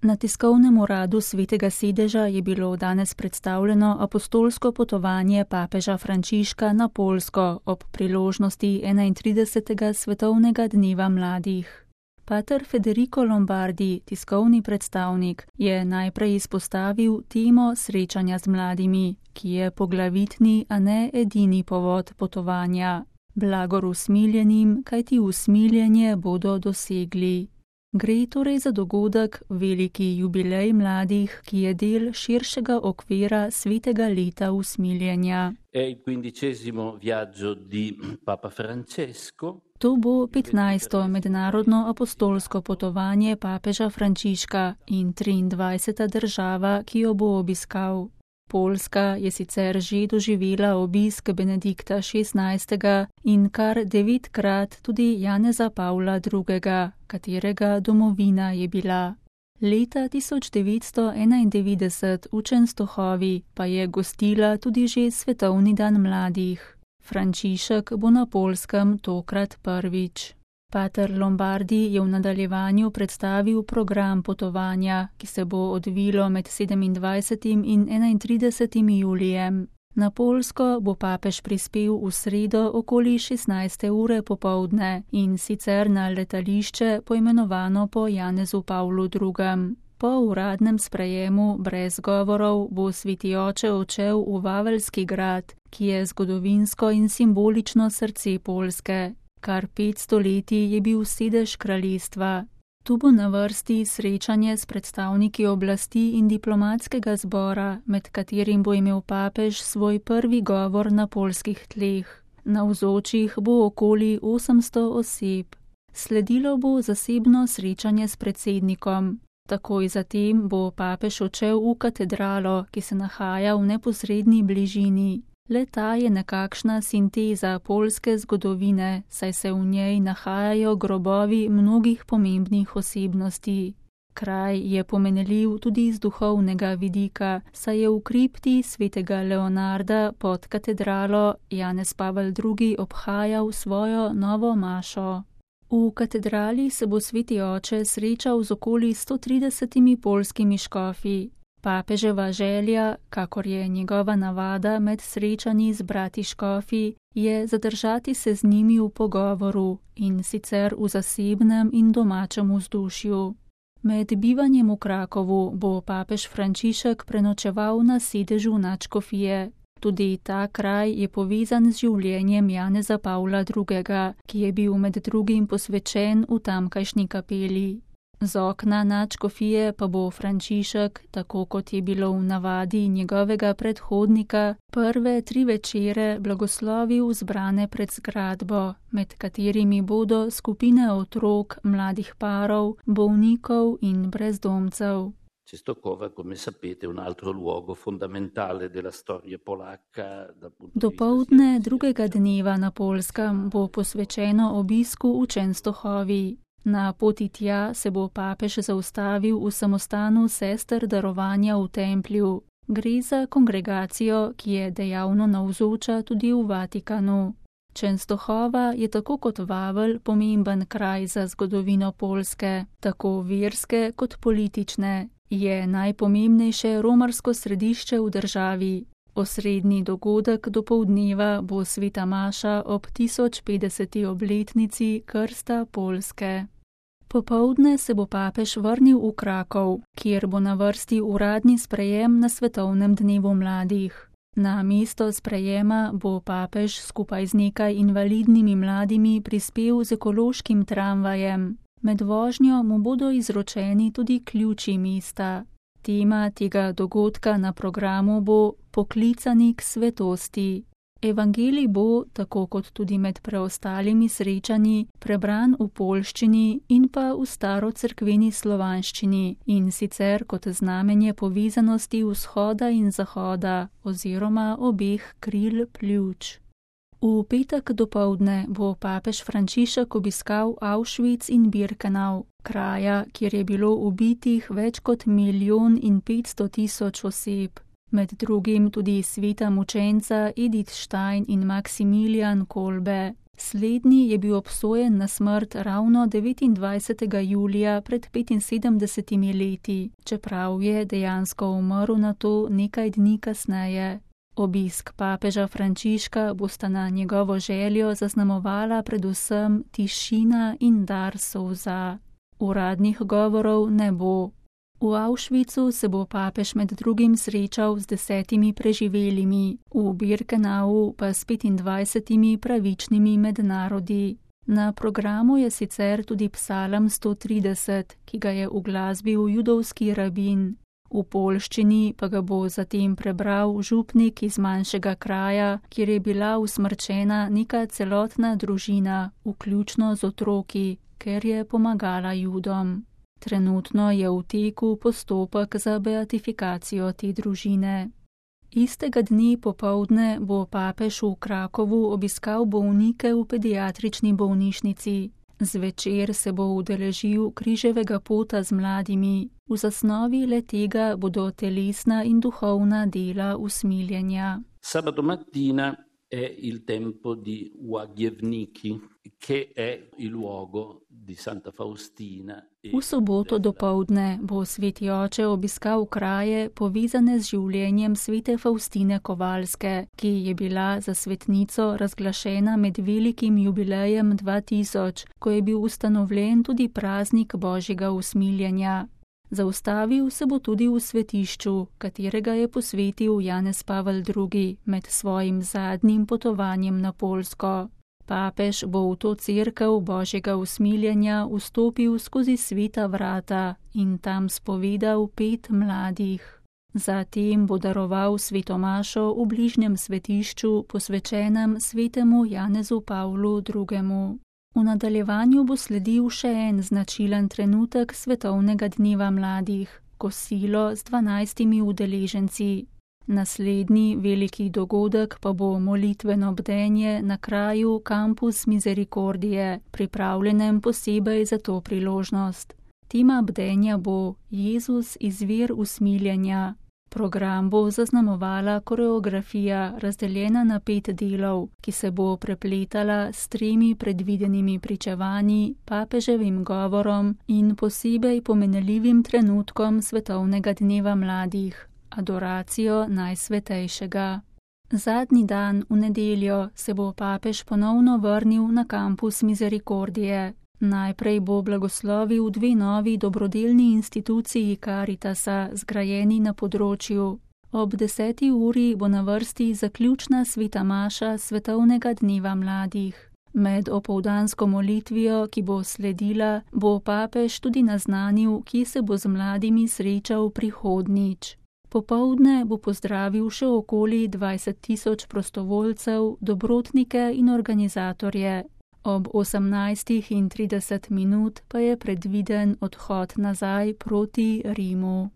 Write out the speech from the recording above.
Na tiskovnem uradu Svetega sedeža je bilo danes predstavljeno apostolsko potovanje papeža Frančiška na Poljsko ob priložnosti 31. svetovnega dneva mladih. Pater Federico Lombardi, tiskovni predstavnik, je najprej izpostavil temo srečanja z mladimi, ki je poglavitni, a ne edini povod potovanja. Blagor usmiljenim, kajti usmiljenje bodo dosegli. Gre torej za dogodek, veliki jubilej mladih, ki je del širšega okvira svetega leta usmiljenja. To bo 15. mednarodno apostolsko potovanje papeža Frančiška in 23. država, ki jo bo obiskal. Poljska je sicer že doživela obisk Benedikta XVI. In kar 9-krat tudi Janeza Pavla II., katerega domovina je bila. Leta 1991 v Częstochowi pa je gostila tudi že svetovni dan mladih. Frančišek bo na Poljskem tokrat prvič. Pater Lombardi je v nadaljevanju predstavil program potovanja, ki se bo odvilo med 27. in 31. julijem. Na Poljsko bo papež prispel v sredo okoli 16. ure popoldne in sicer na letališče poimenovano po Janezu Pavlu II. Po uradnem sprejemu brez govorov bo sveti oče odšel v Vaveljski grad, ki je zgodovinsko in simbolično srce Poljske. Kar 500 leti je bil sedež kraljestva. Tu bo na vrsti srečanje s predstavniki oblasti in diplomatskega zbora, med katerim bo imel papež svoj prvi govor na poljskih tleh. Navzočih bo okoli 800 oseb. Sledilo bo zasebno srečanje s predsednikom. Takoj zatem bo papež odšel v katedralo, ki se nahaja v neposredni bližini. Le-ta je nekakšna sinteza poljske zgodovine, saj se v njej nahajajo grobovi mnogih pomembnih osebnosti. Kraj je pomenljiv tudi z duhovnega vidika, saj je v kripti svetega Leonarda pod katedralo Janez Pavel II. Obhajal svojo novo mašo. V katedrali se bo sveti oče srečal z okoli 130 poljskimi škofi. Papeževa želja, kakor je njegova navada med srečanji z brati škofi, je zadržati se z njimi v pogovoru in sicer v zasebnem in domačem vzdušju. Med bivanjem v Krakovu bo papež Frančišek prenočeval na sedežu nadškofije. Tudi ta kraj je povezan z življenjem Janeza Pavla II., ki je bil med drugim posvečen v tamkajšnji kapeli. Z okna nadškofije pa bo Frančišek, tako kot je bilo v navadi njegovega predhodnika, prve 3 večere blagoslovil zbrane pred zgradbo, med katerimi bodo skupine otrok, mladih parov, bolnikov in brezdomcev. Dopoldne drugega dneva na Poljskem bo posvečeno obisku v Częstochowi. Na poti tja se bo papež zaustavil v samostanu sester darovanja v templju. Gre za kongregacijo, ki je dejavno navzoča tudi v Vatikanu. Częstochowa je tako kot Vavelj pomemben kraj za zgodovino Poljske, tako verske kot politične. Je najpomembnejše romarsko središče v državi. Osrednji dogodek dopoldneva bo sveta maša ob 1050. obletnici krsta Poljske. Popoldne se bo papež vrnil v Krakov, kjer bo na vrsti uradni sprejem na svetovnem dnevu mladih. Na mesto sprejema bo papež skupaj z nekaj invalidnimi mladimi prispel z ekološkim tramvajem. Med vožnjo mu bodo izročeni tudi ključi mesta. Tema tega dogodka na programu bo Poklicani k svetosti. Evangelij bo, tako kot tudi med preostalimi srečanji, prebran v poljščini in pa v starocerkveni slovanščini, in sicer kot znamenje povezanosti vzhoda in zahoda oziroma obeh kril pljuč. V petek dopoldne bo papež Frančišek obiskal Auschwitz in Birkenau, kraja, kjer je bilo ubitih več kot 1.500.000 oseb. Med drugim tudi sveta mučenca Edith Stein in Maximilian Kolbe. Slednji je bil obsojen na smrt ravno 29. julija pred 75 leti, čeprav je dejansko umrl na to nekaj dni kasneje. Obisk papeža Frančiška bosta na njegovo željo zaznamovala predvsem tišina in dar solza. Uradnih govorov ne bo. V Auschwitzu se bo papež med drugim srečal z 10 preživelimi, v Birkenau pa s 25 pravičnimi med narodi. Na programu je sicer tudi psalm 130, ki ga je uglasbil judovski rabin. V poljščini pa ga bo zatem prebral župnik iz manjšega kraja, kjer je bila usmrčena neka celotna družina, vključno z otroki, ker je pomagala Judom. Trenutno je v teku postopek za beatifikacijo te družine. Istega dne popoldne bo papež v Krakovu obiskal bolnike v pediatrični bolnišnici. Zvečer se bo udeležil križevega pota z mladimi. V zasnovi le tega bodo telesna in duhovna dela usmiljenja. Sabato mattina è il tempo di Łagiewnicki, che è il luogo di Santa Faustina. V soboto dopoldne bo sveti oče obiskal kraje povezane z življenjem svete Faustine Kovalske, ki je bila za svetnico razglašena med velikim jubilejem 2000, ko je bil ustanovljen tudi praznik Božjega usmiljenja. Zaustavil se bo tudi v svetišču, katerega je posvetil Janez Pavel II med svojim zadnjim potovanjem na Poljsko. Papež bo v to cerkev Božjega usmiljenja vstopil skozi sveta vrata in tam spovedal 5 mladih. Zatem bo daroval sveto mašo v bližnjem svetišču, posvečenem svetemu Janezu Pavlu II. V nadaljevanju bo sledil še en značilen trenutek svetovnega dneva mladih, kosilo z 12 udeleženci. Naslednji veliki dogodek pa bo molitveno bdenje na kraju Campus Misericordie, pripravljenem posebej za to priložnost. Tema bdenja bo Jezus izvir usmiljenja. Program bo zaznamovala koreografija, razdeljena na 5 delov, ki se bo prepletala s 3 predvidenimi pričevanji, papeževim govorom in posebej pomenljivim trenutkom svetovnega dneva mladih, adoracijo najsvetejšega. Zadnji dan, v nedeljo, se bo papež ponovno vrnil na Campus Misericordie. Najprej bo blagoslovil 2 novi dobrodelni instituciji Caritasa, zgrajeni na področju. Ob 10. uri bo na vrsti zaključna sveta maša svetovnega dneva mladih. Med opoldansko molitvijo, ki bo sledila, bo papež tudi naznanil, kje se bo z mladimi srečal prihodnjič. Popoldne bo pozdravil še okoli 20 000 prostovoljcev, dobrotnike in organizatorje. Ob 18:30 pa je predviden odhod nazaj proti Rimu.